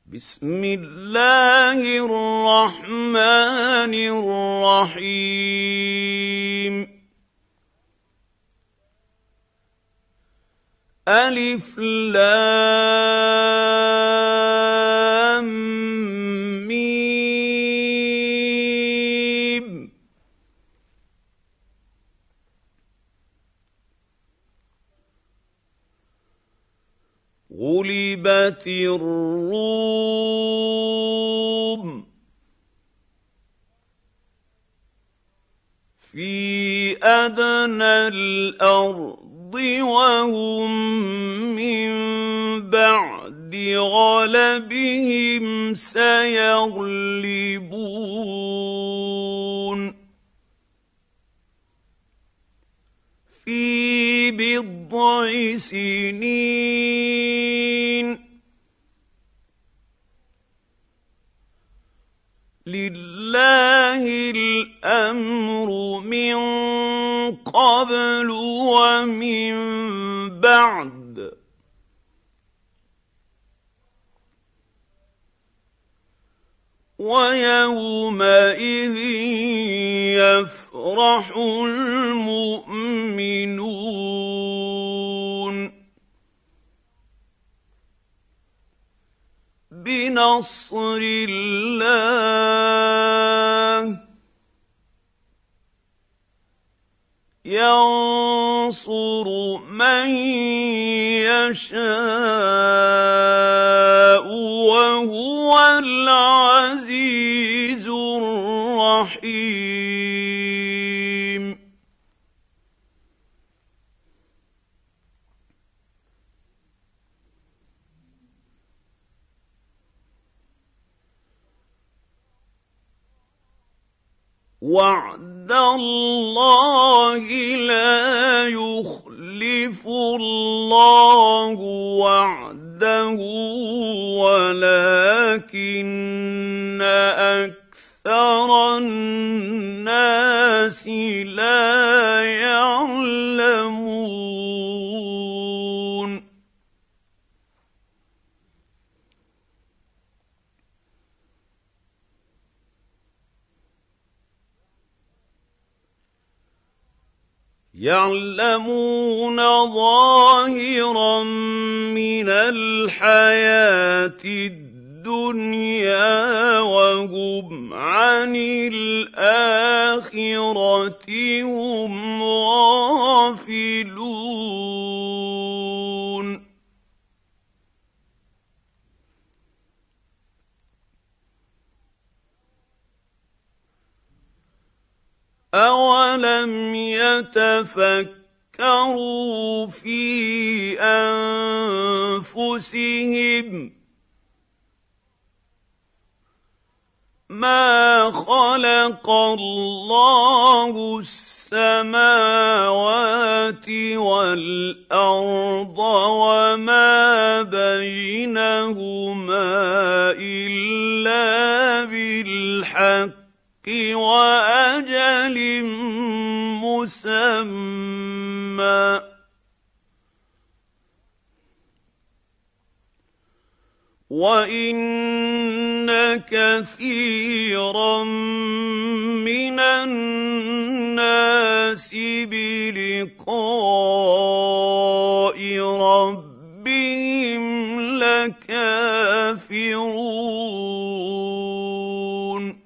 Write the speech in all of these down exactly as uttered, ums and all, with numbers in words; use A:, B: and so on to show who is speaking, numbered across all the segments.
A: بسم الله الرحمن الرحيم. ألف لام ميم. غلبت الروم في أدنى الأرض وهم من بعد غلبهم سيغلبون في بضع سنين. لله الأمر من قبل ومن بعد ويومئذ يفرح المؤمنون بنصر الله ينصر من يشاء وهو العزيز الرحيم. وعد الله لا يخلف الله وعده ولكن أكثر الناس لا يعلمون. يعلمون ظاهرا من الحياة الدنيا وهم عن الآخرة هم غافلون. أولم يتفكروا في أنفسهم ما خلق الله السماوات والأرض وما بينهما إلا بالحق وأجل مسمى وإن كثيرا من الناس بلقاء ربهم لكافرون.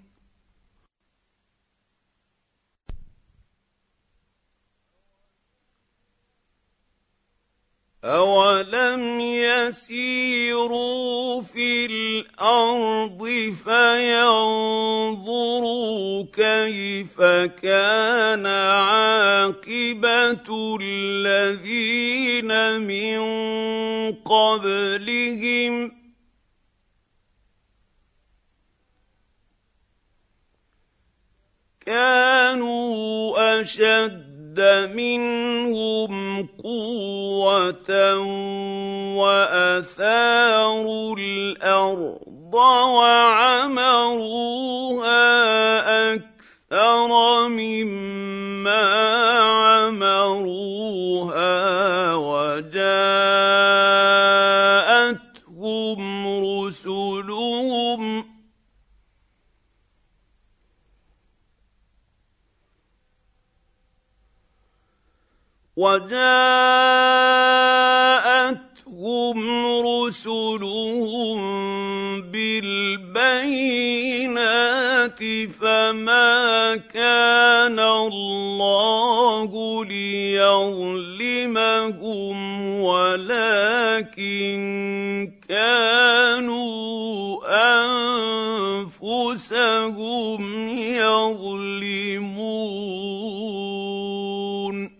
A: أولم يسيروا في الأرض فينظروا كيف كان عاقبة الذين من قبلهم كانوا أشد منهم قوة وأثاروا الأرض وعمروها أكثر مما عمروها وجاءتهم رسلهم وجاءتهم رسلهم بالبينات فما كان الله ليظلمهم ولكن كانوا أنفسهم يظلمون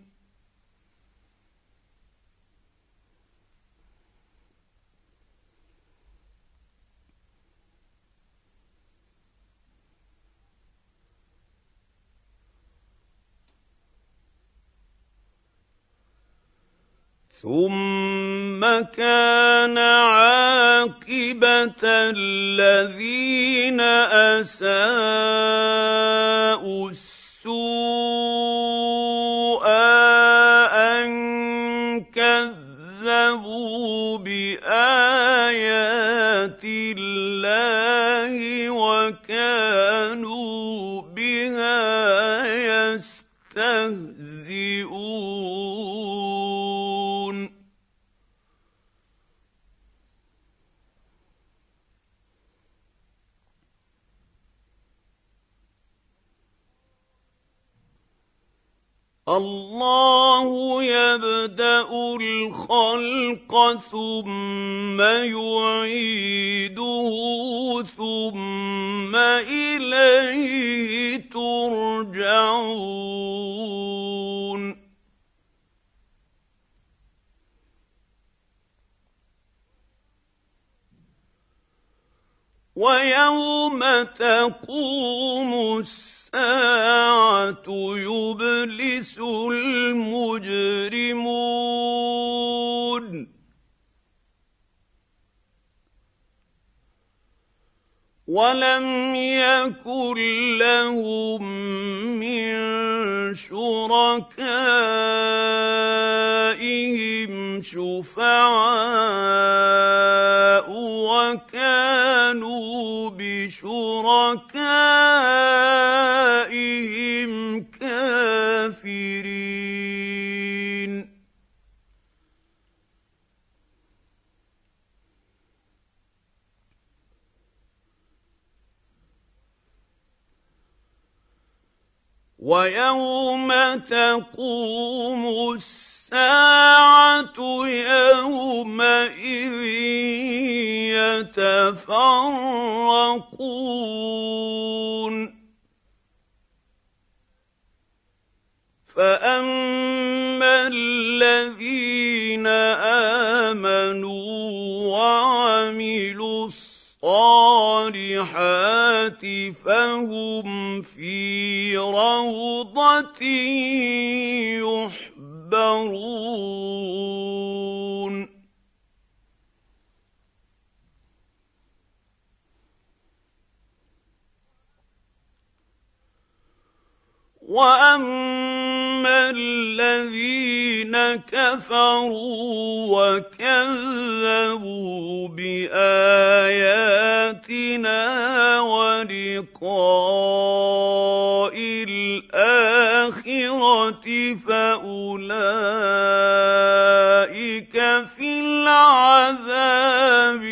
A: ثم كان عاقبة الذين أساءوا السوء أن كذبوا بآيات الله وكانوا بها يستهزئون الله يبدأ الخلق ثم يعيده ثم إليه ترجعون ويوم تقوم الساعة يبلس المجرمون ولم يكن لهم من شركائهم شفعاء وكانوا بشركائهم كافرين ويوم تقوم الساعة يومئذ يتفرقون فأما الذين آمنوا وعملوا الصالحات فهم في روضة يحبرون وأما الذين كفروا وكذبوا بآياتنا ولقاء الآخرة فأولئك في العذاب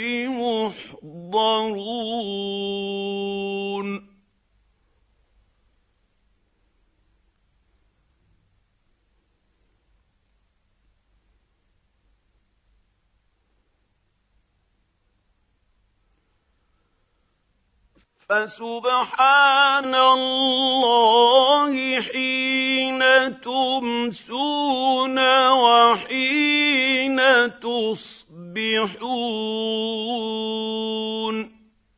A: محضرون فسبحان الله حين تمسون وحين تصبحون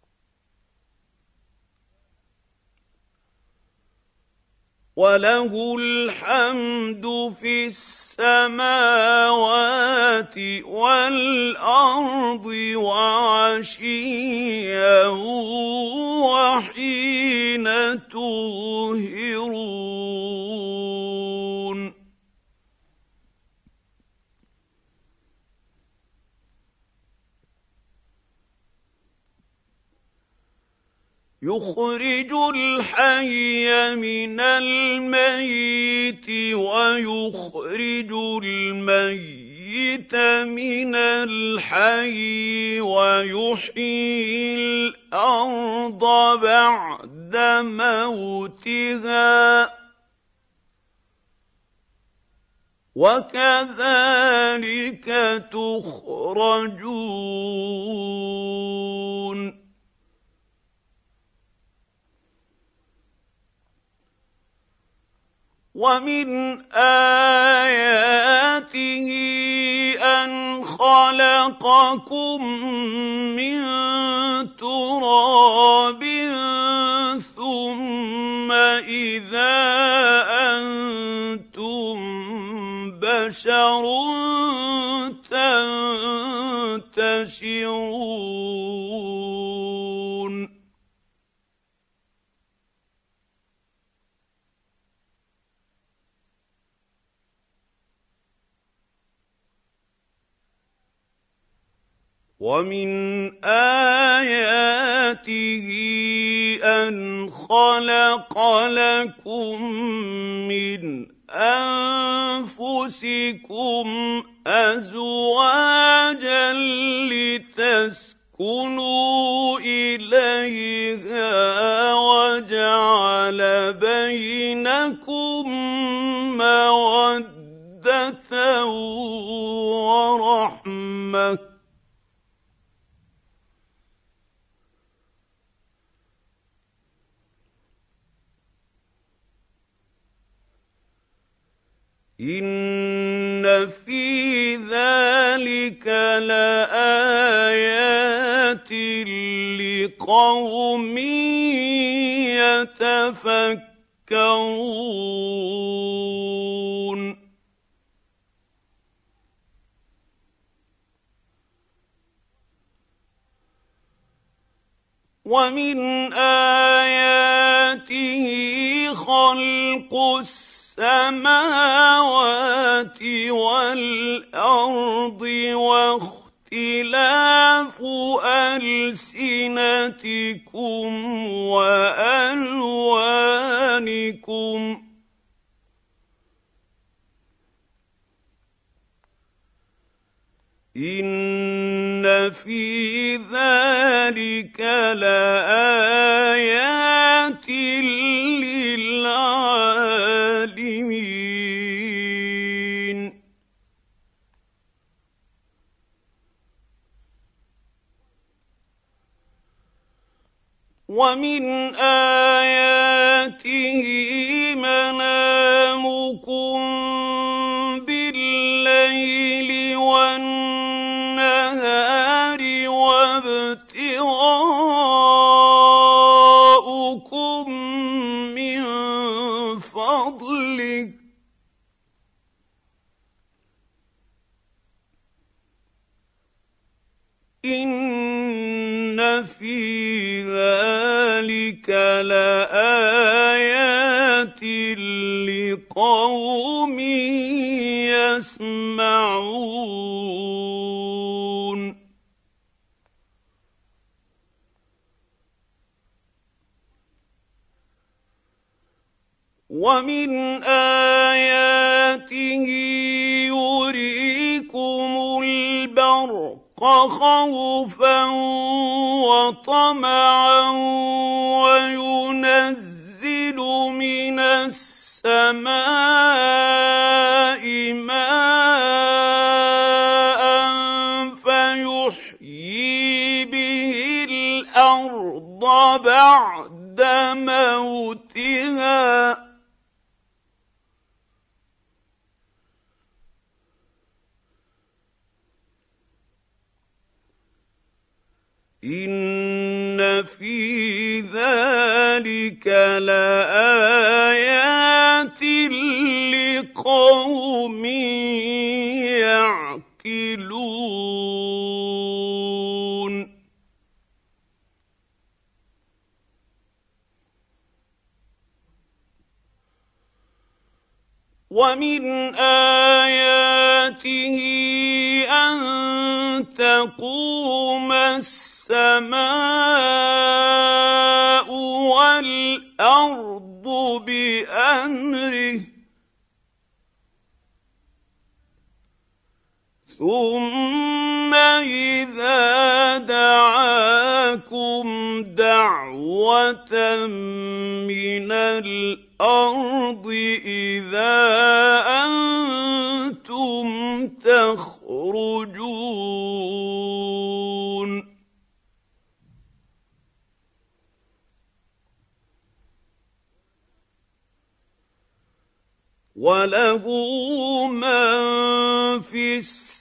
A: وله الحمد في السماوات والأرض وعشيا وحين تظهرون يخرج الحي من الميت ويخرج الميت من الحي ويحيي الأرض بعد موتها وكذلك تخرجون ومن آياته أن خلقكم من تراب ثم إذا أنتم بشر تنتشرون ومن آياته أن خلق لكم من أنفسكم أزواجا لتسكنوا إليها وجعل بينكم مودة ورحمة إن في ذلك لآيات لقوم يتفكرون ومن آياته خلق السماوات والأرض واختلاف ألسنتكم وألوانكم إن في ذلك لآيات للعالمين ومن آياته منامكم بالليل والنهار وابتغاؤكم من فضله إن في ذلك لآيات لقوم يسمعون ومن آياته يريكم البرق خوفا وطمعا وينزل من السماء ماء فيحيي به الأرض بعد موتها إن في ذلك لآيات لقوم يعقلون ومن آياته أن تقوم السماء ثم إذا دعاكم دعوة من الأرض إذا أنتم تخرجون وله من في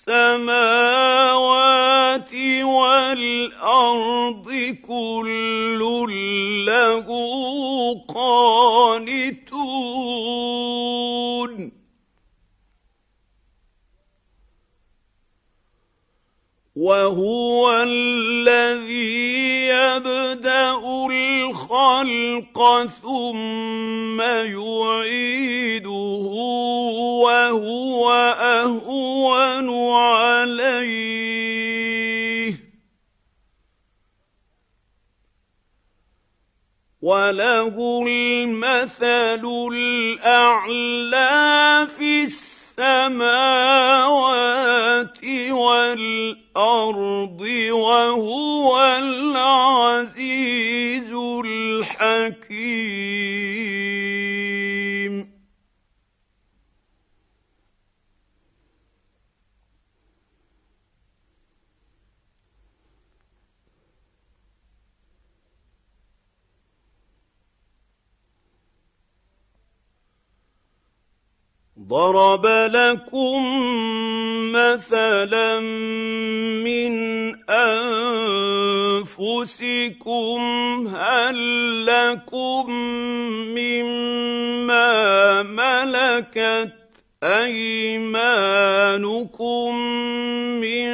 A: السماوات والأرض كل له قانتون وهو الذي يبدأ الخلق ثم يعيده وهو أهون عليه وله المثل الأعلى في السماوات والأرض وهو العزيز الحكيم ضرب لكم مثلا من أنفسكم هل لكم مما ملكت أيمانكم من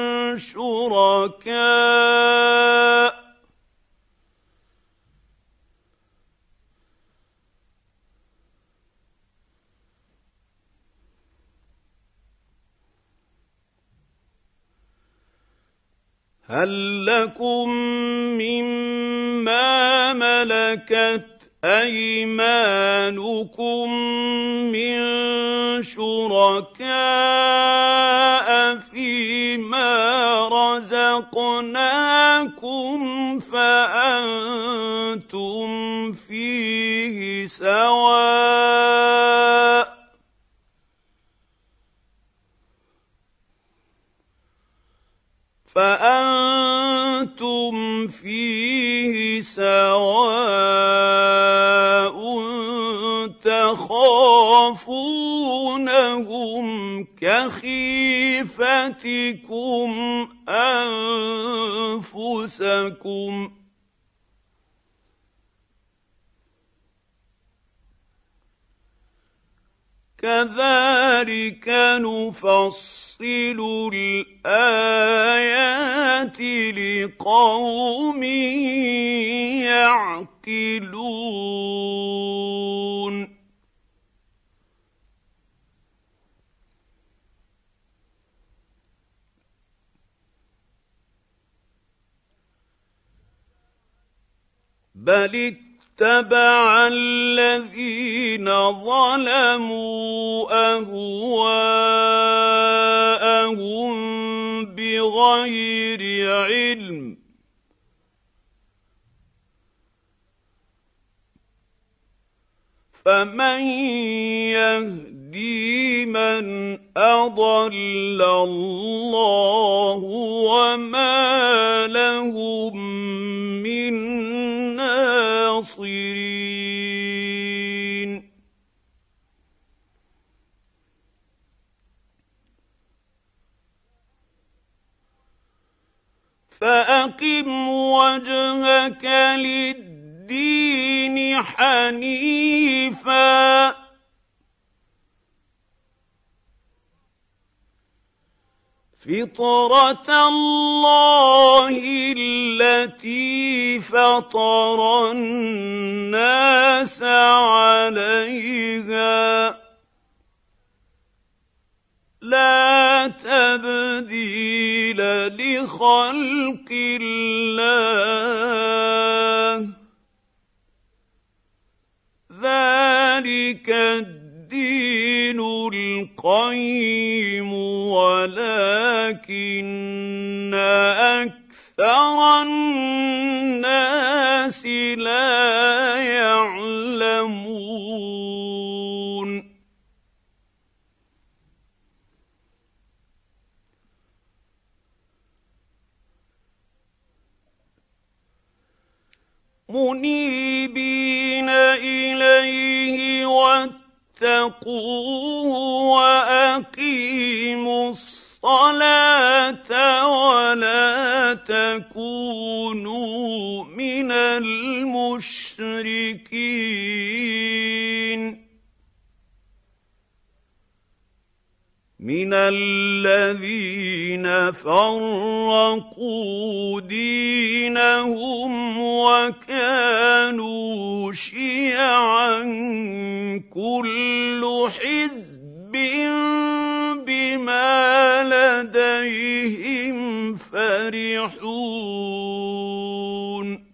A: شركاء هل لكم مما ملكت أيمانكم من شركاء فيما رزقناكم فأنتم فيه سواء فأنتم فيه سواء تخافونهم كخيفتكم أنفسكم كذلك نفصل الآيات لقوم يعقلون بل اتبع الذين ظلموا أهواءهم بغير علم فمن يهدي من أضل الله وما لهم من ناصرين فأقم وجهك للدين حنيفا فطرة الله التي فطر الناس عليها لا تبديل لخلق الله ذلك الدين القيم ولا أكثر الناس لا يعلمون منيبين إليه واتقوه وأقيموا الصلاة ولا تكونوا من المشركين من الذين فرقوا دينهم وكانوا شيعا كل حزب بما لديهم فرحون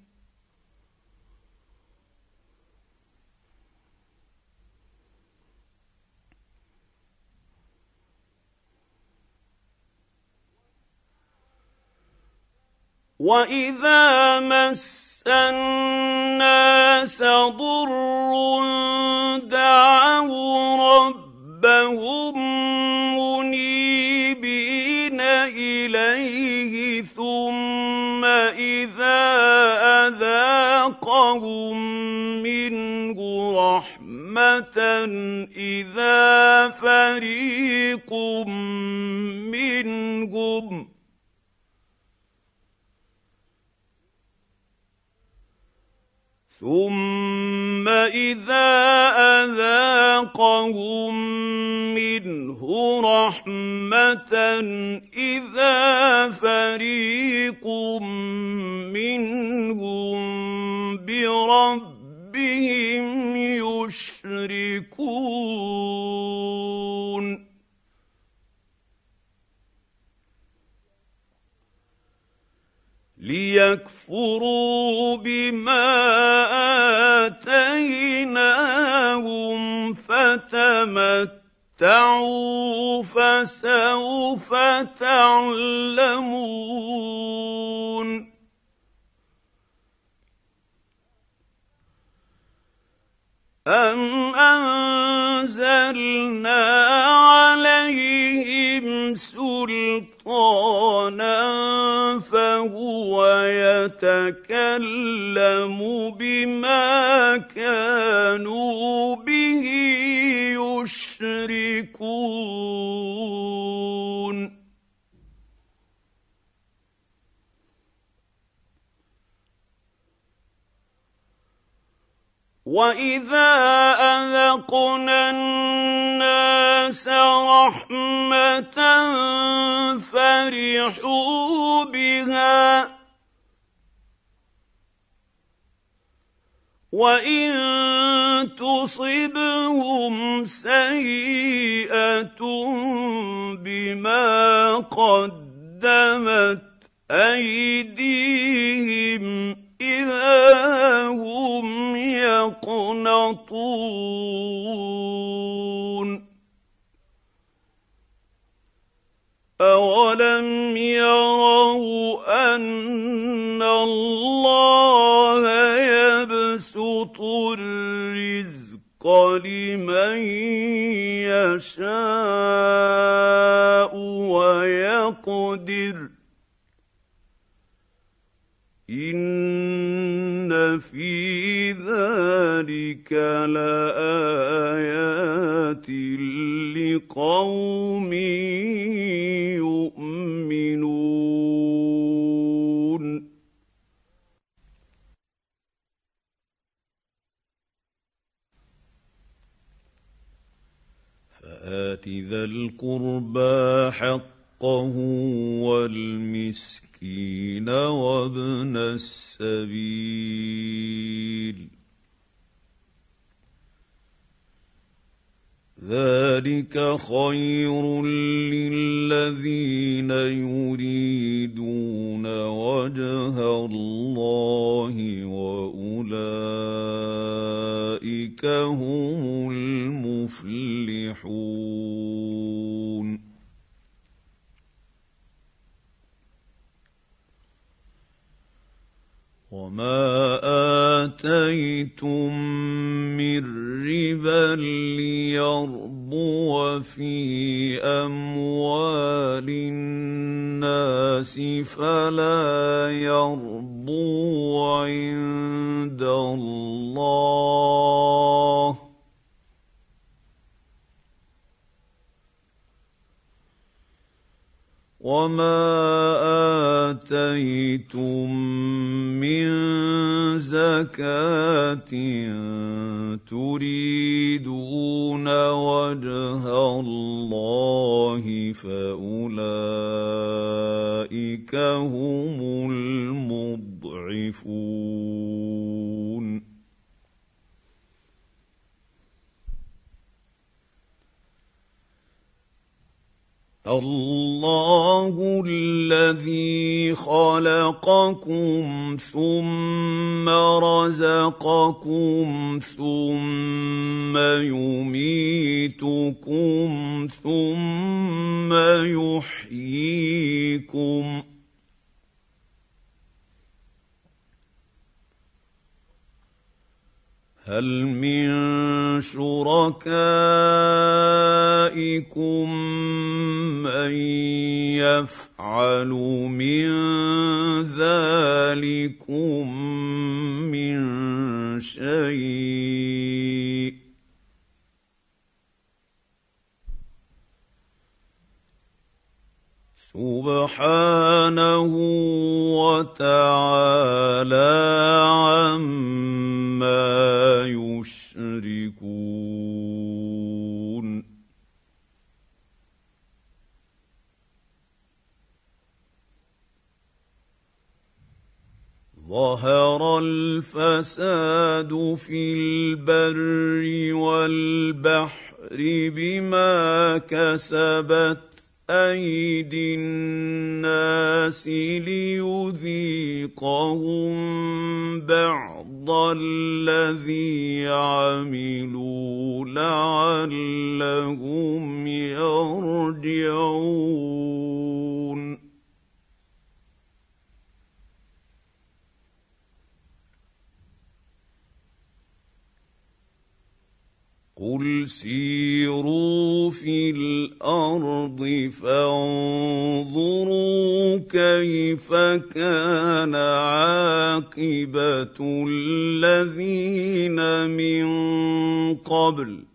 A: وَإِذَا مَسَّ النَّاسَ ضُرٌّ دَعَوْا رَبَّهُم مُّنِيبِينَ إِلَيْهِ ثُمَّ إِذَا أَذَاقَهُم مِّنْهُ رَحْمَةً إِذَا فَرِيقٌ مِّنْهُمْ ثُمَّ إِذَا أَذَاقَهُم مِّنْهُ رَحْمَةً إِذَا فَرِيقٌ مِّنْهُم بِرَبِّهِمْ يُشْرِكُونَ لِيَكْفُرُوا بِمَا آتَيْنَاهُمْ فَتَمَتَّعُوا فَسَوْفَ تَعْلَمُونَ أَمْ أَنزَلْنَا عَلَيْهِمْ سُلْطَانًا فَهُوَ يَتَكَلَّمُ بِمَا كَانُوا بِهِ يُشْرِكُونَ وَإِذَا أَذَقْنَا النَّاسَ رَحْمَةً فَرِحُوا بِهَا وَإِن تُصِبْهُمْ سَيِّئَةٌ بِمَا قَدَّمَتْ أَيْدِيهِمْ إِذَا هُمْ يَقْنَطُونَ أَوَلَمْ يَرَوْا أَنَّ اللَّهَ يَبْسُطُ الرِّزْقَ لِمَن يَشَاءُ وَيَقْدِرُ إِنَّ فِي ذَلِكَ لَآيَاتٍ لِقَوْمٍ يُؤْمِنُونَ فَآتِ ذَا الْقُرْبَى حَقَّهُ وَالْمِسْكِينَ وَابْنَ السَّبِيلِ ذَلِكَ خَيْرٌ لِّلَّذِينَ يُرِيدُونَ وَجْهَ اللَّهِ وَأُولَٰئِكَ هُمُ الْمُفْلِحُونَ وما آتيتم من ربا ليربو في أموال الناس فلا يربو عند الله، وما آتيتم من زكاة تريدون وجه الله فأولئك هم المضعفون. الله الذي خلقكم ثم رزقكم ثم يميتكم ثم يحييكم، هل من شركائكم من يفعل من ذلكم من شيء؟ سبحانه وتعالى عما يشركون. ظهر الفساد في البر والبحر بما كسبت أيدي الناس ليذيقهم بعض الذي عملوا لعلهم يرجعون. قل سيروا في الأرض فانظروا كيف كان عاقبة الذين من قبل،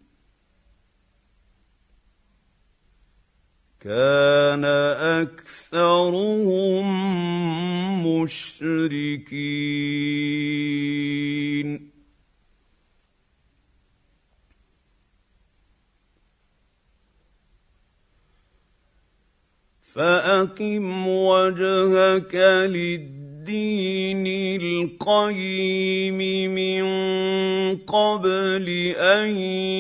A: كان أكثرهم مشركين. فأقم وجهك للدين القيم من قبل أن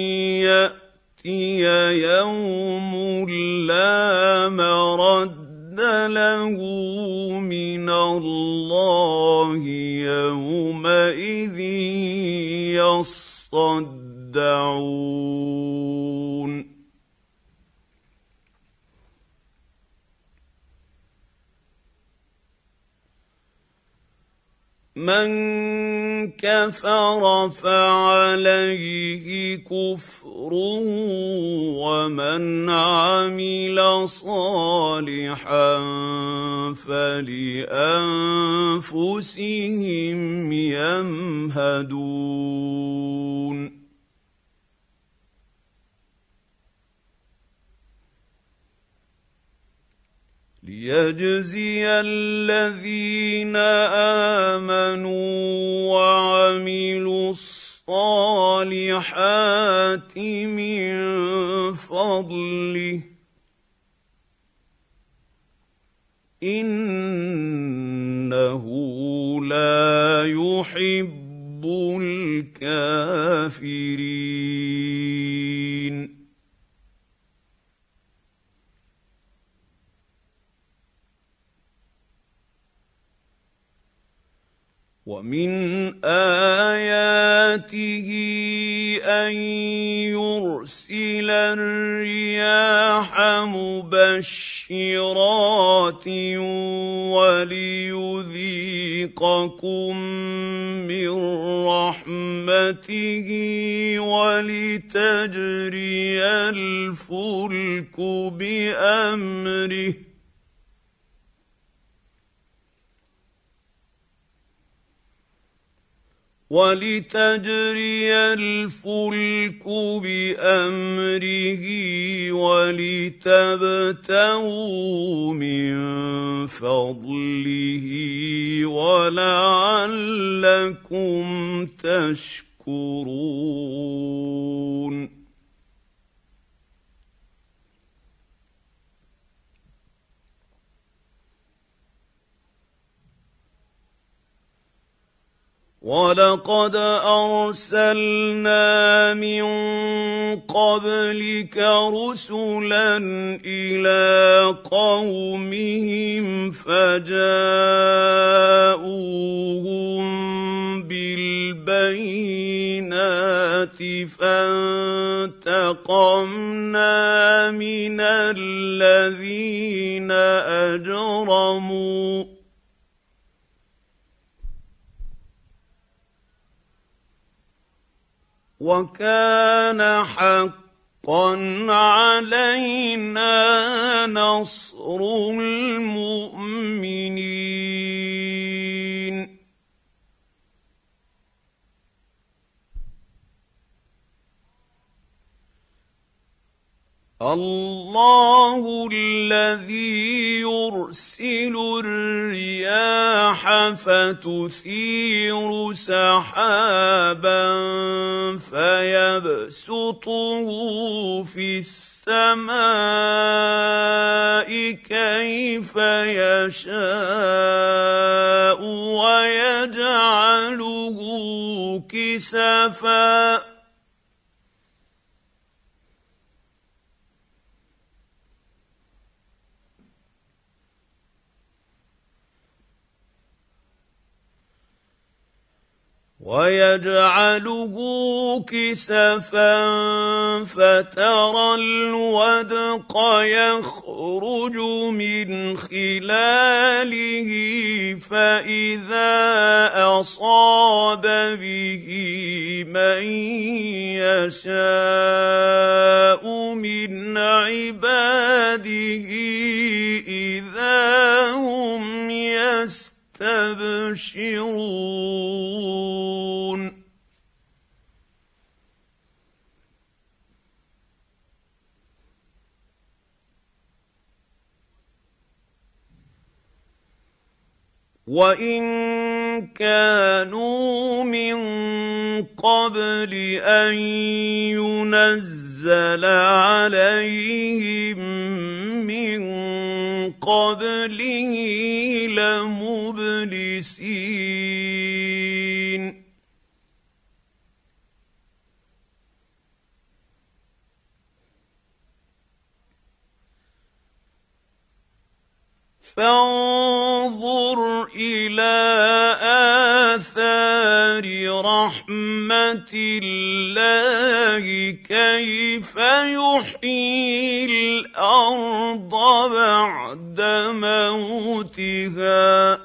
A: يأتي يوم لا مرد له من الله يومئذ يصدعون. من كفر فعليه كفره ومن عمل صالحا فلأنفسهم يمهدون. ليجزي الذين آمنوا وعملوا الصالحات من فضله إنه لا يحب الكافرين. ومن آياته أن يرسل الرياح مبشرة مبشرات وليذيقكم من رحمته ولتجري الفلك بأمره ولتجري الفلك بأمره ولتبتغوا من فضله ولعلكم تشكرون. وَلَقَدْ أَرْسَلْنَا مِن قَبْلِكَ رُسُلًا إِلَىٰ قَوْمِهِمْ فَجَاءُوهُم بِالْبَيِّنَاتِ فَانتَقَمْنَا مِنَ الَّذِينَ أَجْرَمُوا وَكَانَ حَقًّا عَلَيْنَا نَصْرُ الْمُؤْمِنِينَ. اللَّهُ الَّذِي يُرْسِلُ الرِّيَاحَ فَتُثِيرُ سَحَابًا فَيَبْسُطُهُ فِي السَّمَاءِ كَيْفَ يَشَاءُ وَيَجْعَلُهُ كِسَفًا وَيَجْعَلُهُ كِسَفًا فَتَرَى الْوَدْقَ يَخْرُجُ مِنْ خِلَالِهِ فَإِذَا أَصَابَ بِهِ مَن يَشَاءُ مِنْ عِبَادِهِ إِذَا هُمْ يَسْتَبْشِرُونَ. وَإِن كَانُوا مِن قَبْلِ أَن يُنَزَّلَ عَلَيْهِم مِّن قَبْلِهِ لَمُبْلِسِينَ. فانظُرْ إِلَىٰ آثَارِ رَحْمَتِ اللَّهِ كَيْفَ يُحْيِي الْأَرْضَ بَعْدَ مَوْتِهَا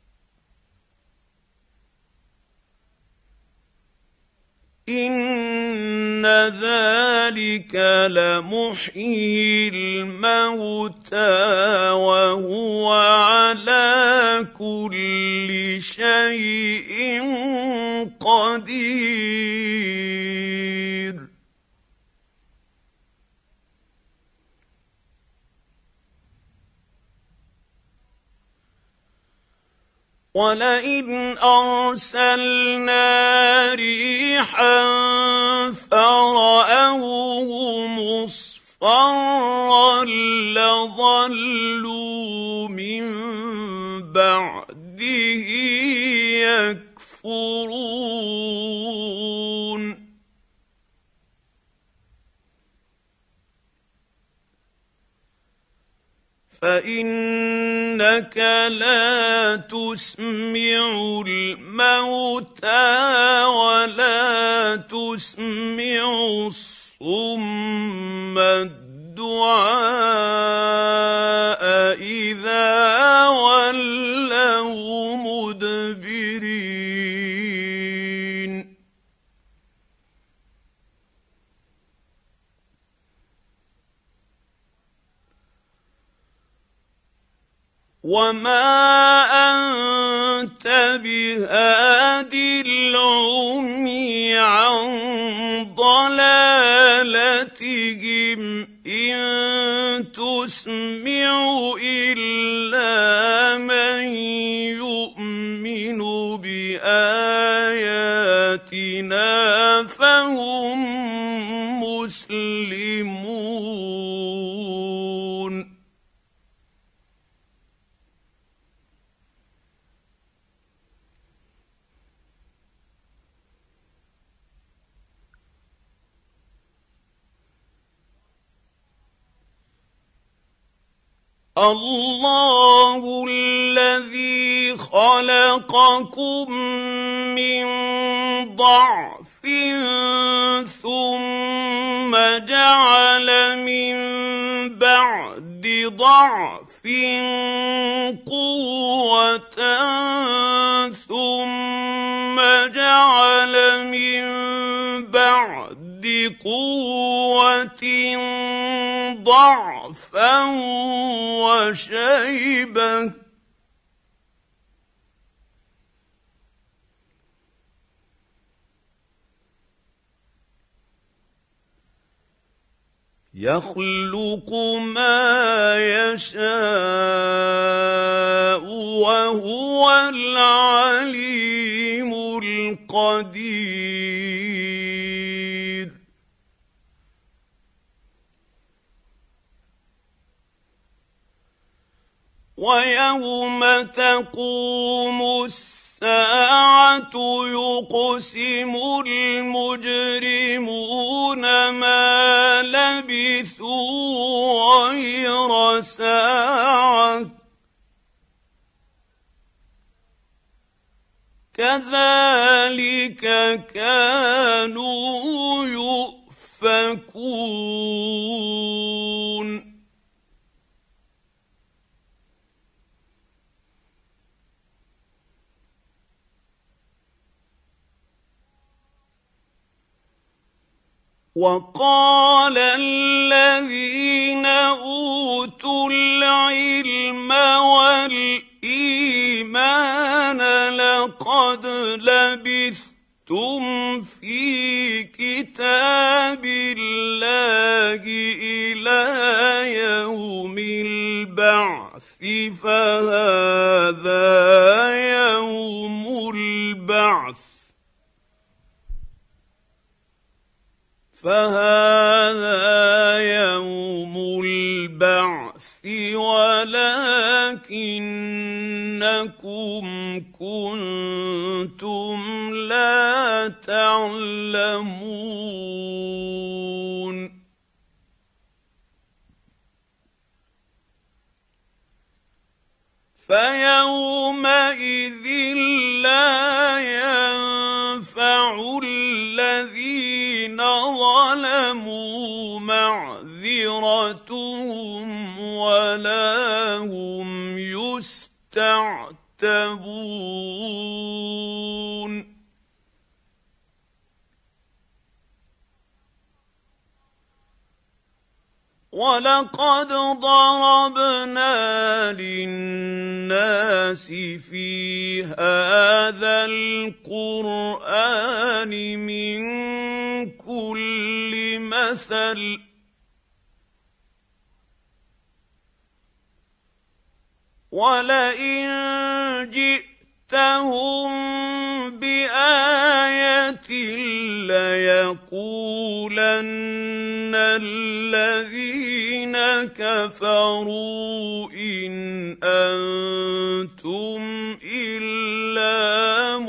A: إِنَّ ذَلِكَ لَمُحْيِي الْمَوْتَىٰ وَهُوَ عَلَىٰ كُلِّ شَيْءٍ قَدِيرٌ. وَلَئِنْ أَرْسَلْنَا رِيحًا فَرَأَوْهُ مُصْفَرًّا لَّظَلُّوا مِن بَعْدِهِ يَكْفُرُونَ. فَإِنَّكَ لَا تُسْمِعُ الْمَوْتَىٰ وَلَا تُسْمِعُ الصُّمَّ الدُّعَاءَ مدبرين وما أنت بهاد العمي عن ضلالتهم إن تسمع إلا من يؤمن بآياتنا فهم مسلمون الله الذي خلقكم من ضعف ثم جعل من بعد ضعف قوة ثم جعل من بعد قوة ضعفا وشيبة يخلق ما يشاء وهو العليم القدير ويوم تقوم الساعة يقسم المجرمون ما لبثوا غير ساعة كذلك كانوا يؤفكون وقال الذين أوتوا العلم والإيمان لقد لبثتم في كتاب الله إلى يوم البعث فهذا يوم البعث فهذا يوم البعث ولكنكم كنتم لا تعلمون فيومئذ لا ينفع الذين ظلموا معذرتهم ولا هم يستعتبون ولقد ضربنا للناس في هذا القرآن من كل مثل ولئن جئتهم بآية ليقولن الذين كفروا إن أنتم إلا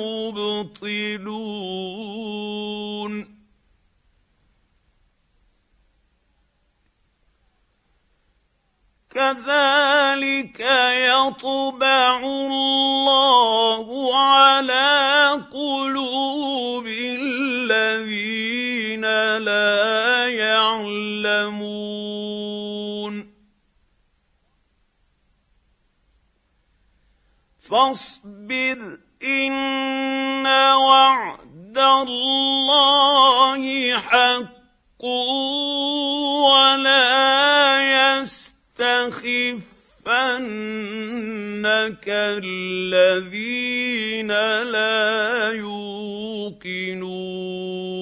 A: مبطلون كذلك يطبع الله على قلوب الذين لا يعلمون فاصبر إن وعد الله حق ولا يستخفنك الذين لا يوقنون